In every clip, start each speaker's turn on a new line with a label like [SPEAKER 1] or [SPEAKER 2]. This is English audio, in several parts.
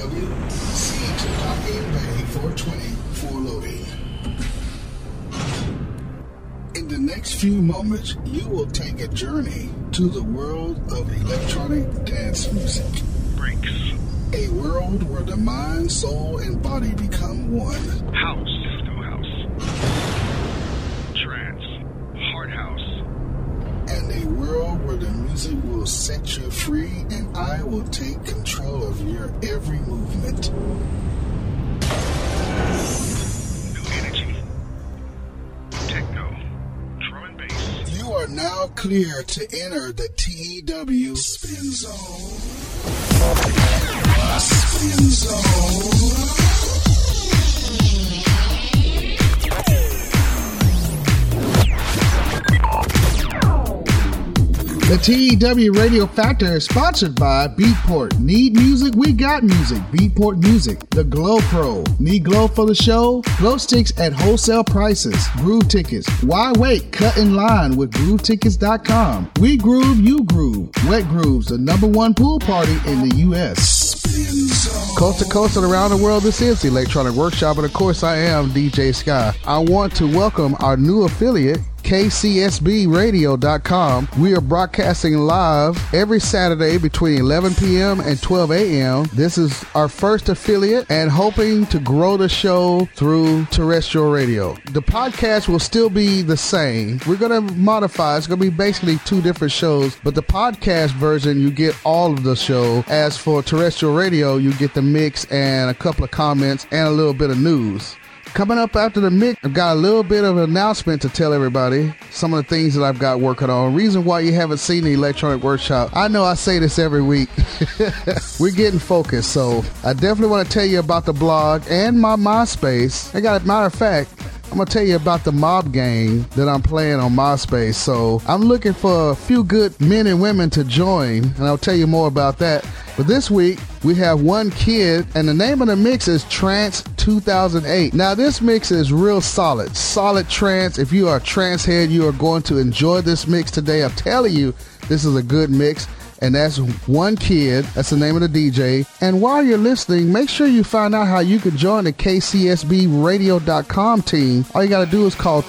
[SPEAKER 1] TEW. C to Lock-in Bay 420 for loading. In the next few moments, you will take a journey to the world of electronic dance music.
[SPEAKER 2] Breaks.
[SPEAKER 1] A world where the mind, soul, and body become one.
[SPEAKER 2] House. Disco house. Trance. Hard house.
[SPEAKER 1] And a world where the music will set you free and I will take control of your every movement.
[SPEAKER 2] New energy. Techno. Drum and bass.
[SPEAKER 1] You are now clear to enter the TEW Spin Zone. Spin Zone. The TEW Radio Factor is sponsored by Beatport. Need music? We got music. Beatport Music. The Glow Pro. Need glow for the show? Glow sticks at wholesale prices. Groove Tickets. Why wait? Cut in line with GrooveTickets.com. We groove, you groove. Wet Grooves, the #1 pool party in the U.S. Coast to coast and around the world, this is the Electronic Workshop, and of course I am DJ Sky. I want to welcome our new affiliate, KCSBradio.com. We are broadcasting live every Saturday between 11 p.m. and 12 a.m. This is our first affiliate and hoping to grow the show through terrestrial radio. The podcast will still be the same. We're going to modify. It's going to be basically 2 different shows, but the podcast version, you get all of the show. As for terrestrial radio, you get the mix and a couple of comments and a little bit of news. Coming up after the mix, I've got a little bit of an announcement to tell everybody. Some of the things that I've got working on. Reason why you haven't seen the Electronic Workshop. I know I say this every week. We're getting focused, so I definitely want to tell you about the blog and my MySpace. Matter of fact, I'm going to tell you about the mob game that I'm playing on MySpace. So I'm looking for a few good men and women to join, and I'll tell you more about that. But this week, we have one kid, and the name of the mix is Trance 2008. Now, this mix is real solid trance. If you are a trance head, you are going to enjoy this mix today. I'm telling you, this is a good mix. And that's one kid. That's the name of the DJ. And while you're listening, make sure you find out how you can join the KCSBradio.com team. All you got to do is call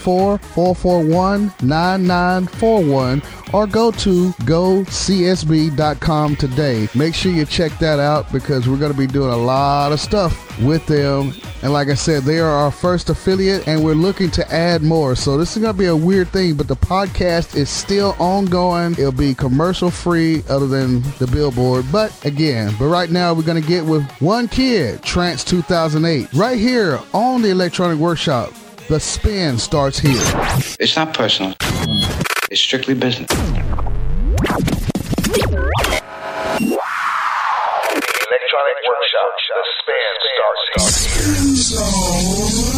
[SPEAKER 1] 214-441-9941 or go to GoCSB.com today. Make sure you check that out because we're going to be doing a lot of stuff with them. And like I said, they are our first affiliate and we're looking to add more. So this is going to be a weird thing, but the podcast is still ongoing. It'll be commercial free other than the billboard. But right now we're going to get with one kid, Trance 2008, right here on the Electronic Workshop. The spin starts here.
[SPEAKER 3] It's not personal. It's strictly business.
[SPEAKER 2] Electronic Workshop. The spin starts.
[SPEAKER 1] Spin Zone.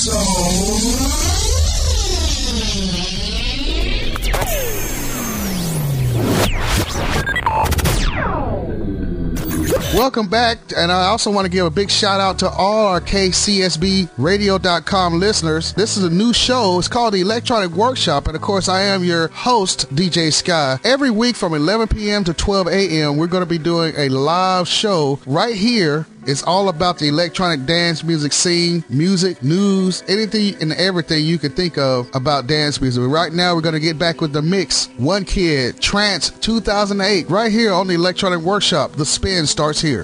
[SPEAKER 1] Welcome back, and I also want to give a big shout out to all our KCSBradio.com listeners. This is a new show. It's called the Electronic Workshop, and of course I am your host, DJ Sky. Every week from 11 p.m. to 12 a.m. we're going to be doing a live show right here. It's all about the electronic dance music scene, music, news, anything and everything you can think of about dance music. Right now, we're going to get back with the mix. One Kid, Trance 2008, right here on the Electronic Workshop. The spin starts here.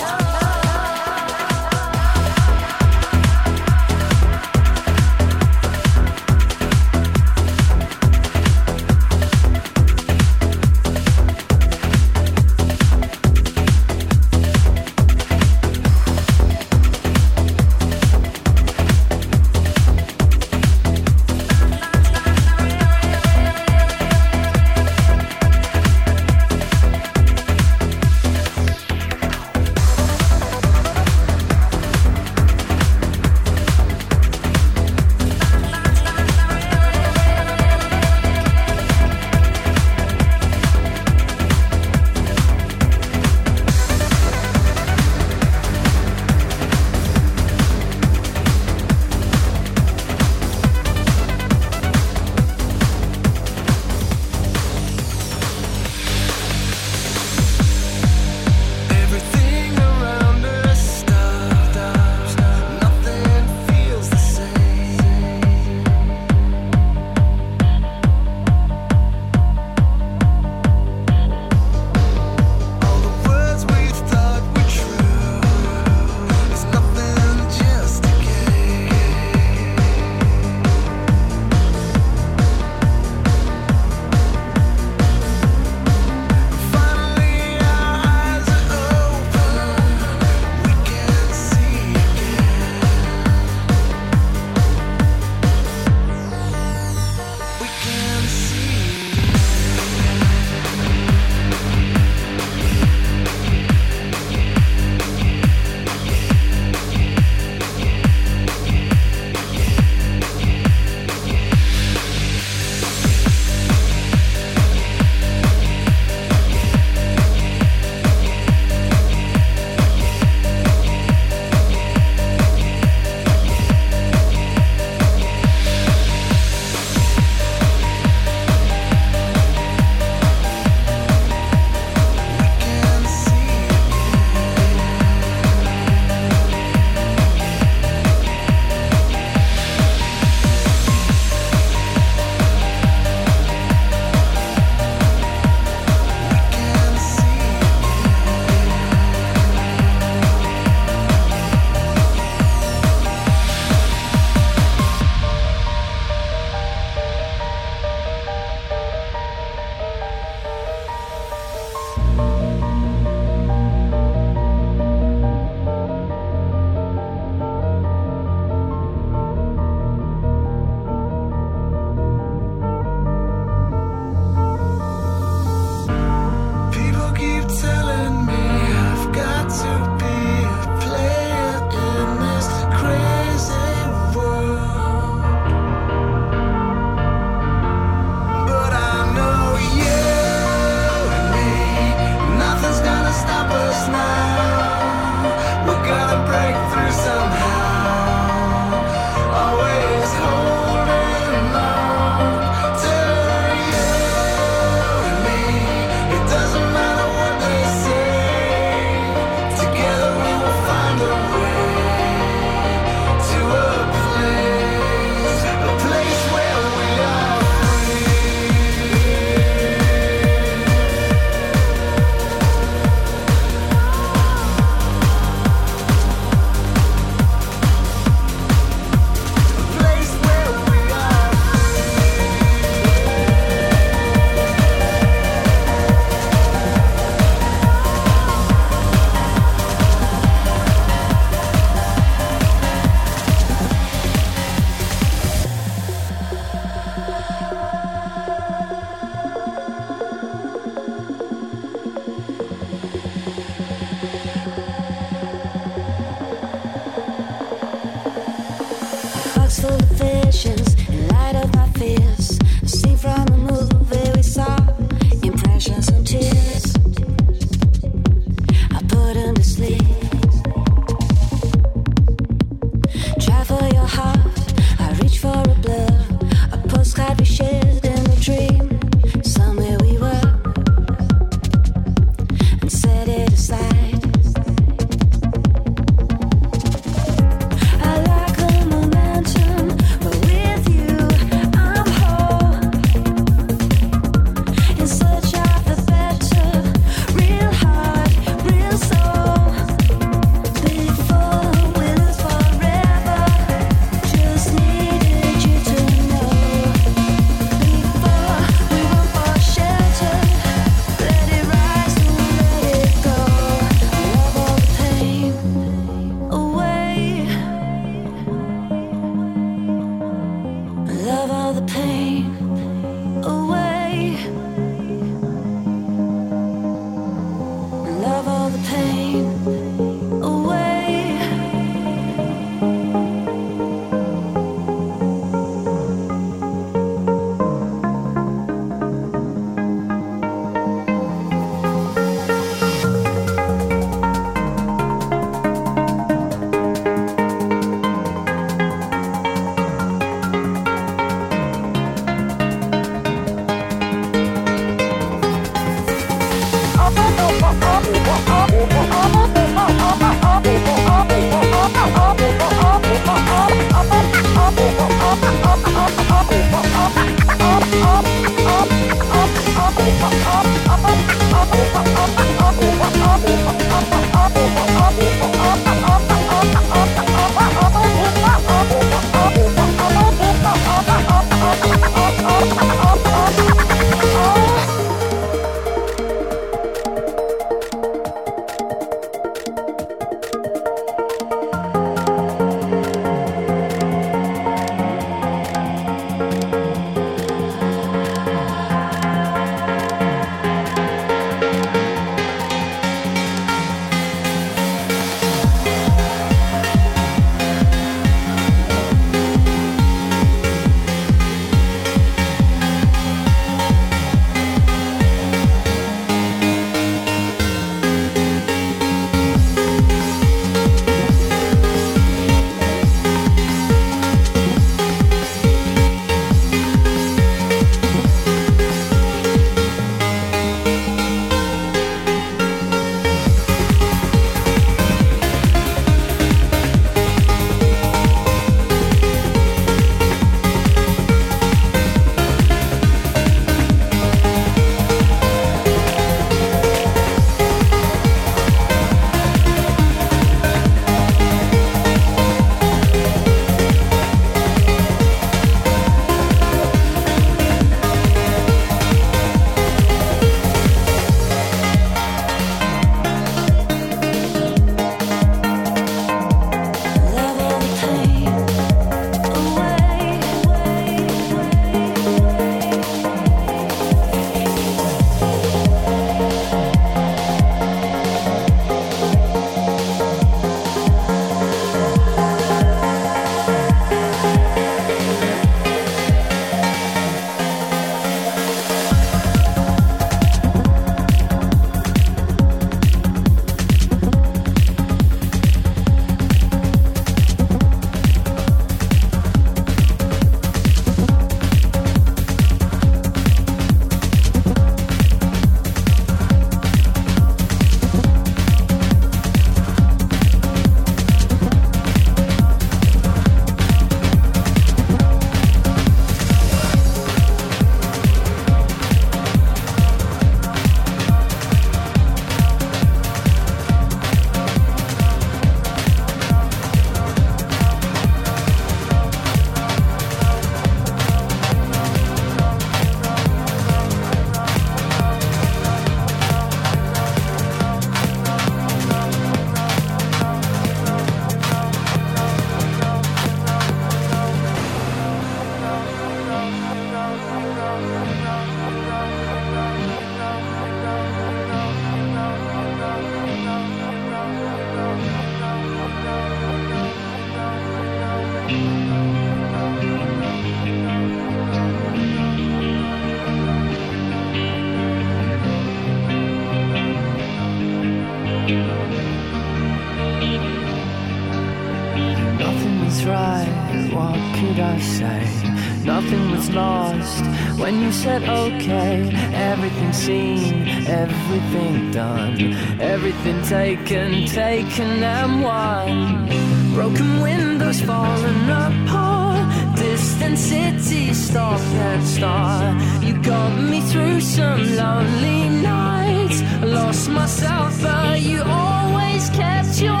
[SPEAKER 4] what could I say? Nothing was lost when you said okay. Everything seen, everything done, everything taken, taken and won. Broken windows falling apart, distant cities stop and start. You got me through some lonely nights. I lost myself, but you always kept your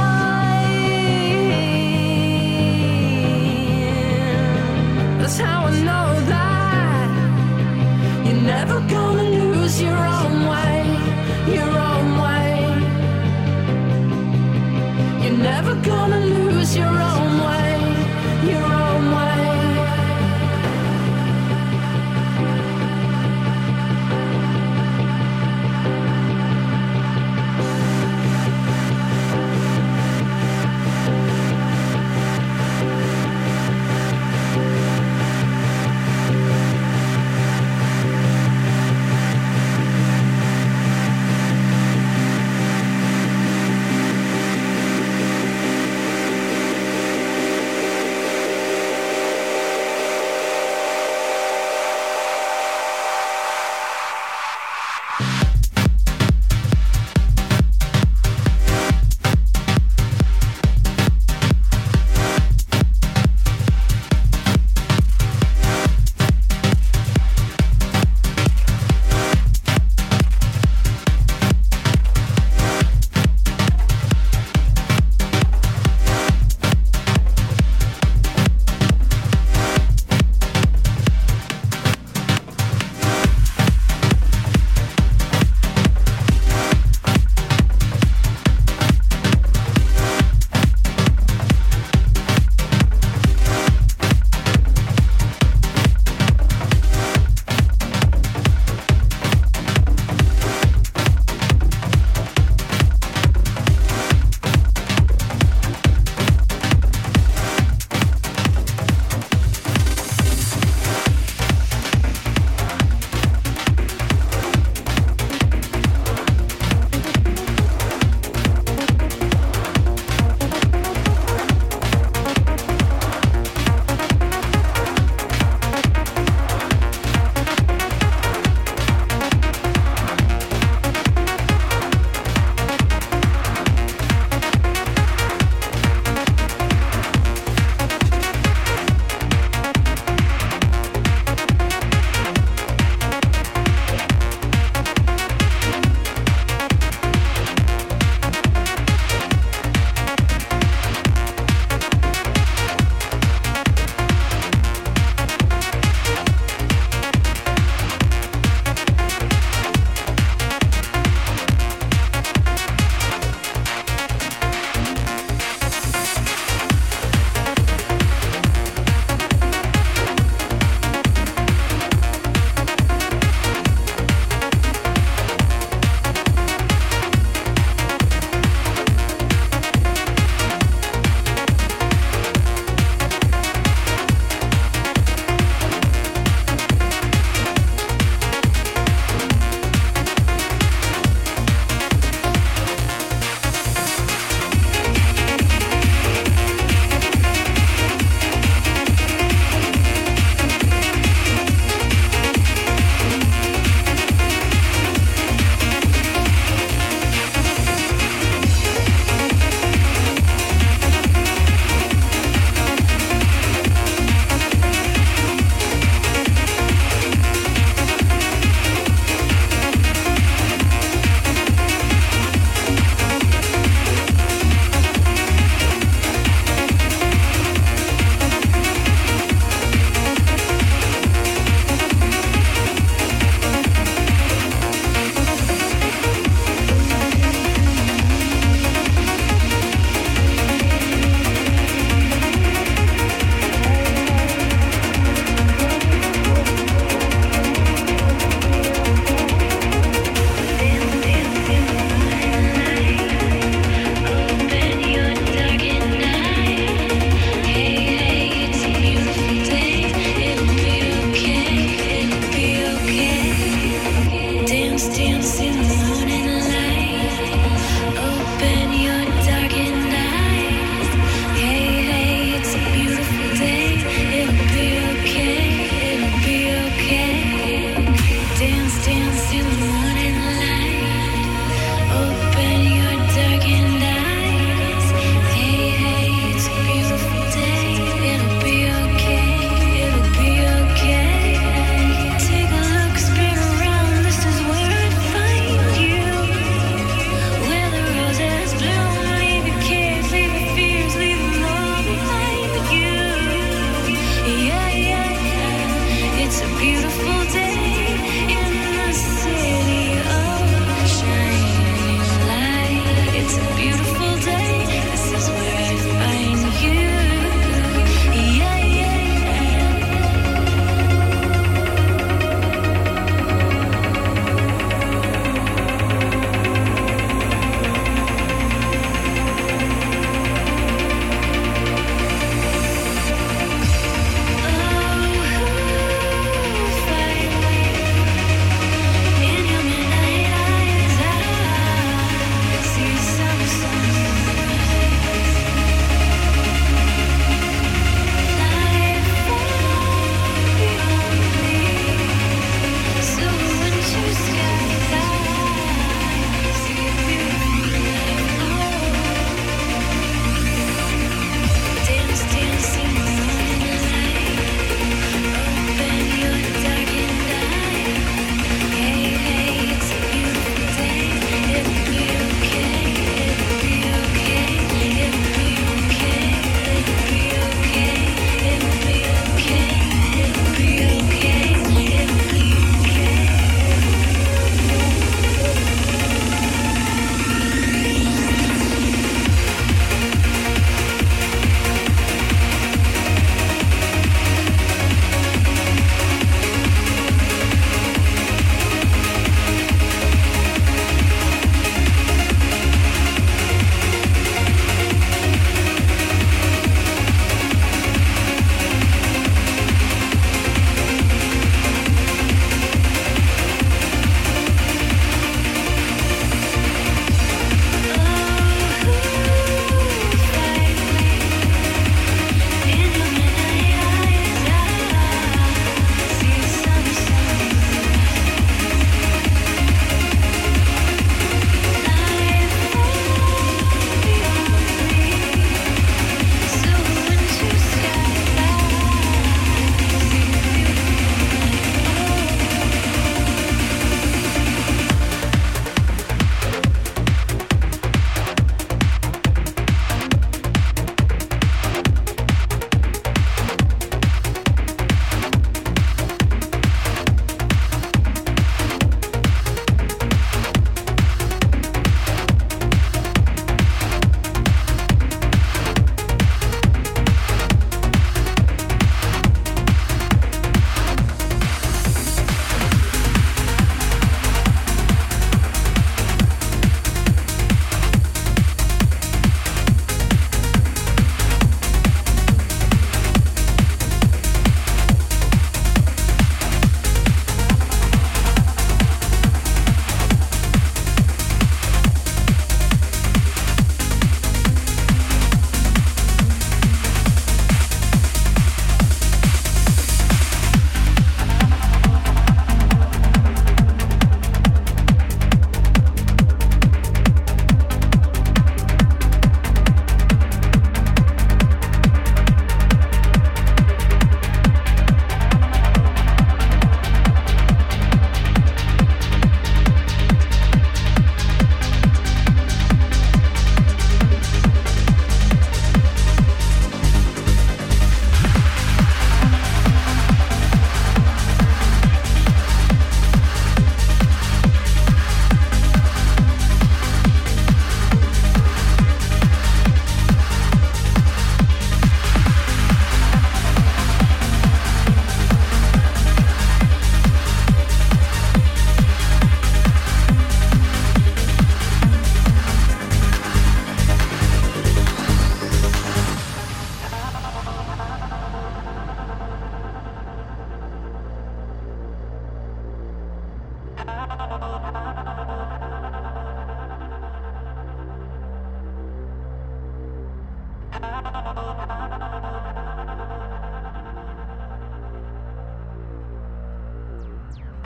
[SPEAKER 4] mind. That's how I know that you're never gonna lose your own way, your own way. You're never gonna lose your own way, your own way.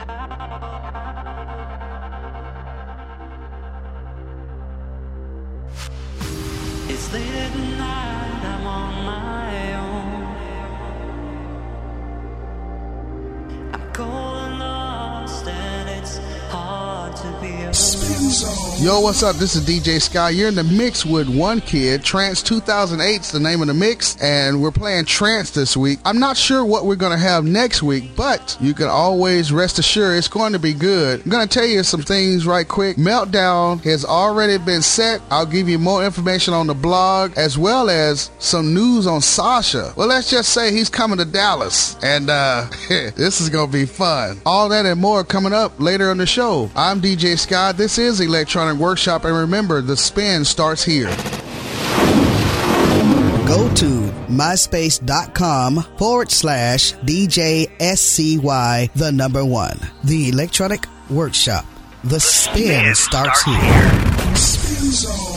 [SPEAKER 5] It's late at night, I'm on my own. I'm cold and lost, and it's hard to be alone.
[SPEAKER 1] Yo, what's up? This is DJ Sky. You're in the mix with One Kid. Trance 2008's the name of the mix, and we're playing Trance this week. I'm not sure what we're going to have next week, but you can always rest assured it's going to be good. I'm going to tell you some things right quick. Meltdown has already been set. I'll give you more information on the blog, as well as some news on Sasha. Well, let's just say he's coming to Dallas, and this is going to be fun. All that and more coming up later on the show. I'm DJ Sky. This is Electronic Workshop, and remember, the spin starts here.
[SPEAKER 6] Go to myspace.com/DJSCY, the number one. The Electronic Workshop. The spin starts here. Spin Zone.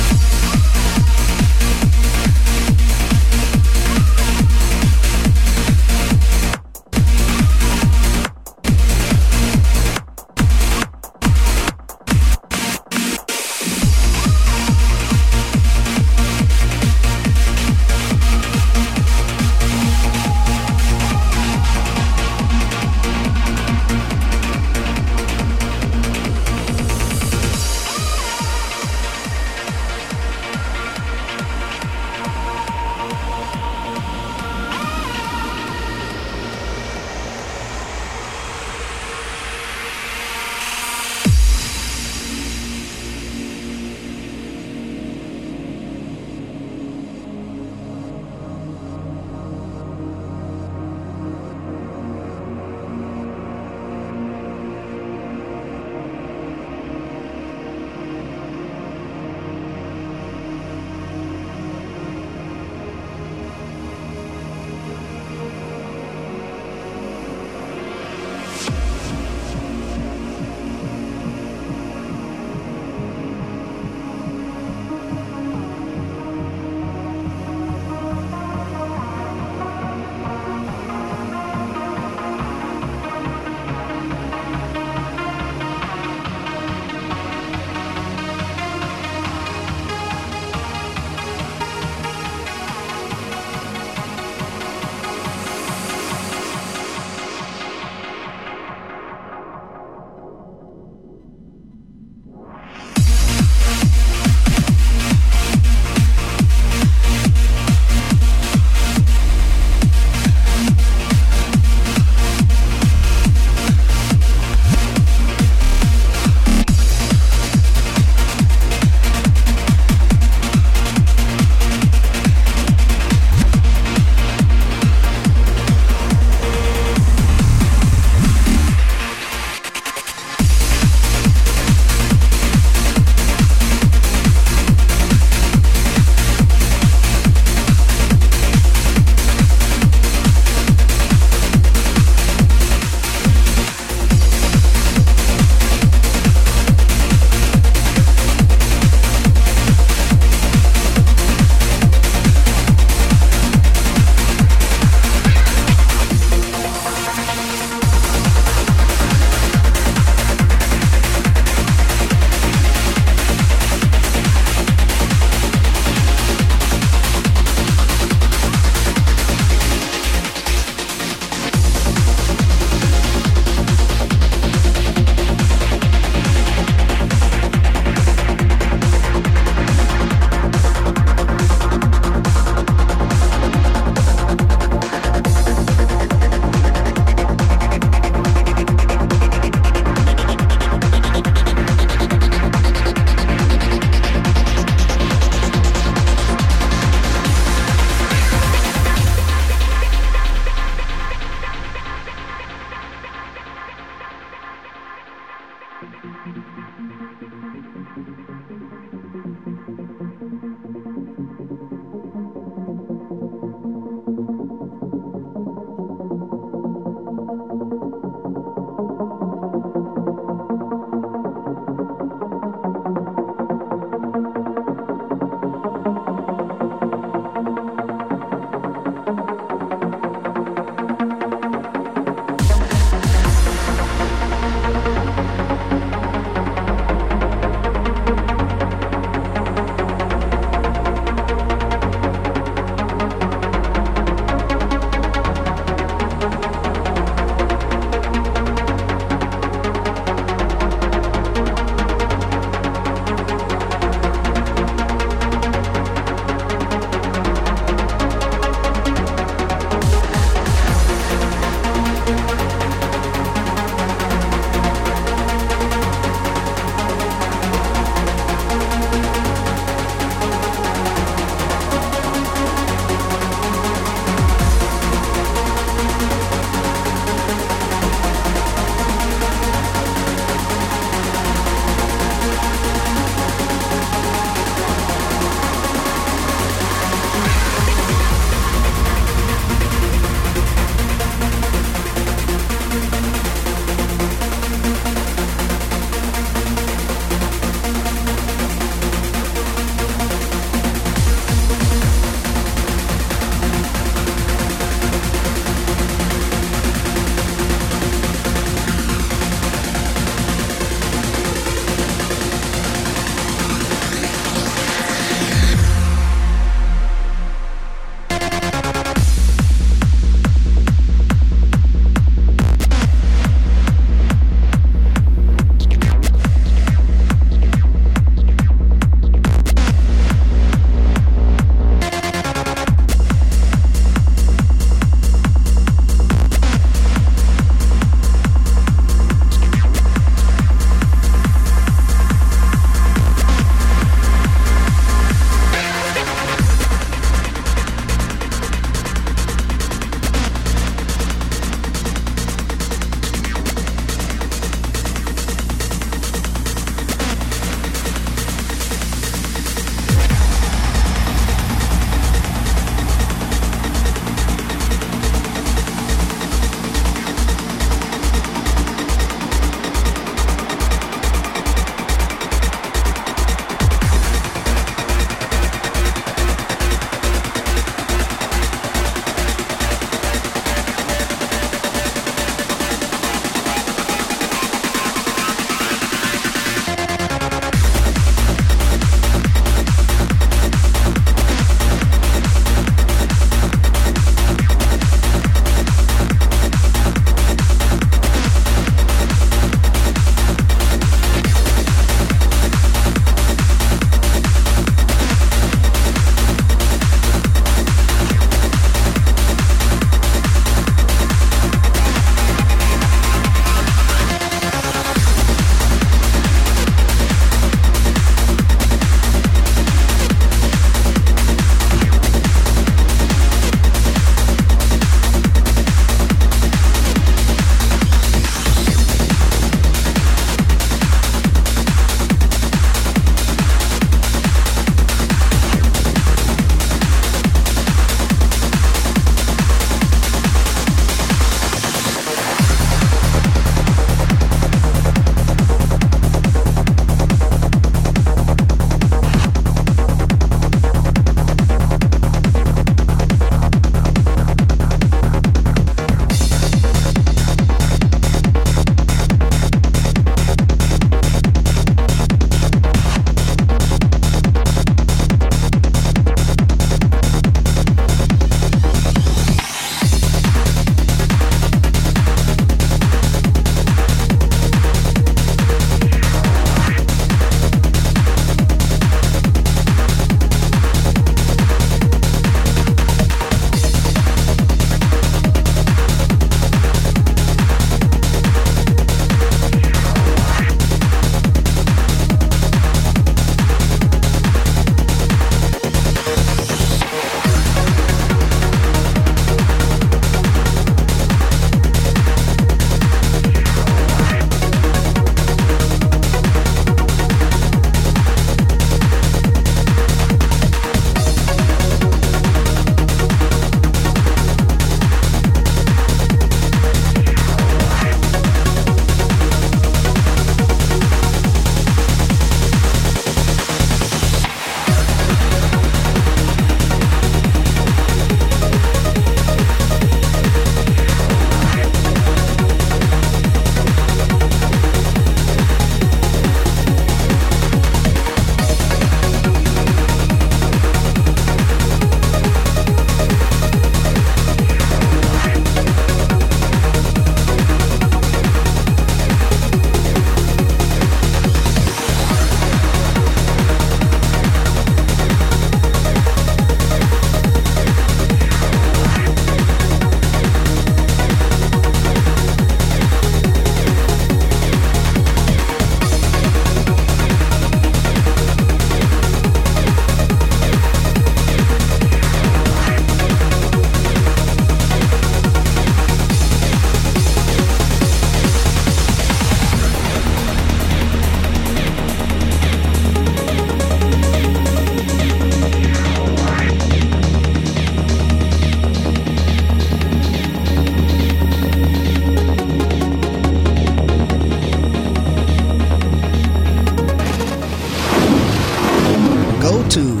[SPEAKER 6] to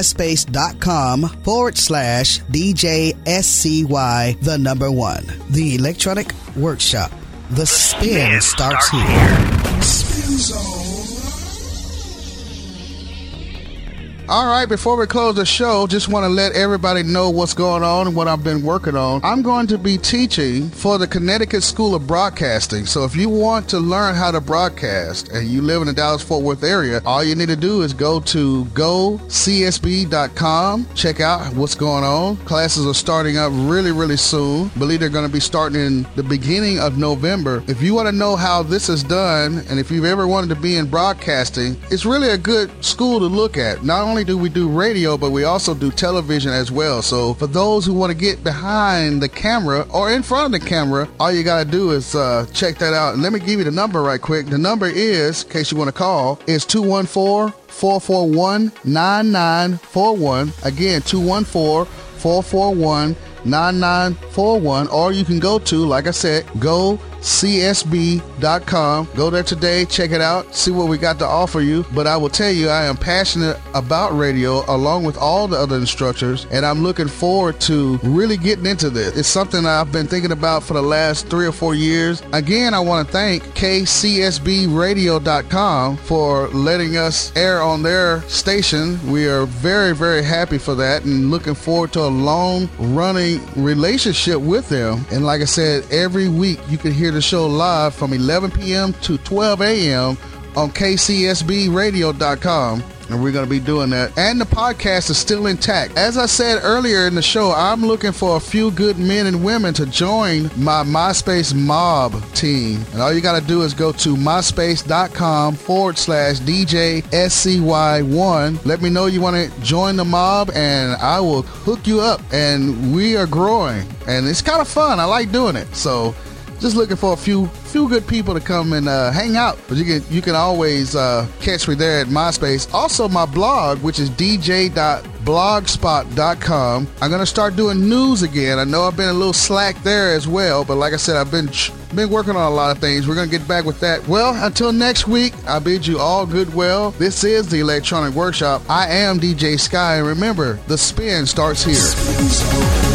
[SPEAKER 6] myspace.com/DJSCY, the number 1. The Electronic Workshop. The spin starts here. Spin Zone.
[SPEAKER 1] All right, before we close the show, just want to let everybody know what's going on and what I've been working on. I'm going to be teaching for the Connecticut School of Broadcasting. So if you want to learn how to broadcast and you live in the Dallas-Fort Worth area, all you need to do is go to gocsb.com, check out what's going on. Classes are starting up really, really soon. I believe they're going to be starting in the beginning of November. If you want to know how this is done, and if you've ever wanted to be in broadcasting, it's really a good school to look at. Not only do we do radio, but we also do television as well. So for those who want to get behind the camera or in front of the camera, all you got to do is check that out. And let me give you the number right quick. The number is, in case you want to call, is 214-441-9941. Again, 214-441-9941. Or you can go to, like I said, gocsb.com. Go there today, check it out, see what we got to offer you. But I will tell you, I am passionate about radio along with all the other instructors, and I'm looking forward to really getting into this. It's something I've been thinking about for the last 3 or 4 years. Again, I want to thank kcsbradio.com for letting us air on their station. We are very, very happy for that and looking forward to a long-running relationship with them. And like I said, every week you can hear the show live from 11 p.m. to 12 a.m. on kcsbradio.com. And we're going to be doing that. And the podcast is still intact. As I said earlier in the show, I'm looking for a few good men and women to join my MySpace mob team. And all you got to do is go to myspace.com/DJSCY1. Let me know you want to join the mob, and I will hook you up. And we are growing. And it's kind of fun. I like doing it. So just looking for a few good people to come and hang out. But you can always catch me there at MySpace. Also, my blog, which is dj.blogspot.com. I'm going to start doing news again. I know I've been a little slack there as well, but like I said, I've been working on a lot of things. We're going to get back with that. Well, until next week, I bid you all good well. This is the Electronic Workshop. I am DJ Sky, and remember, the spin starts here.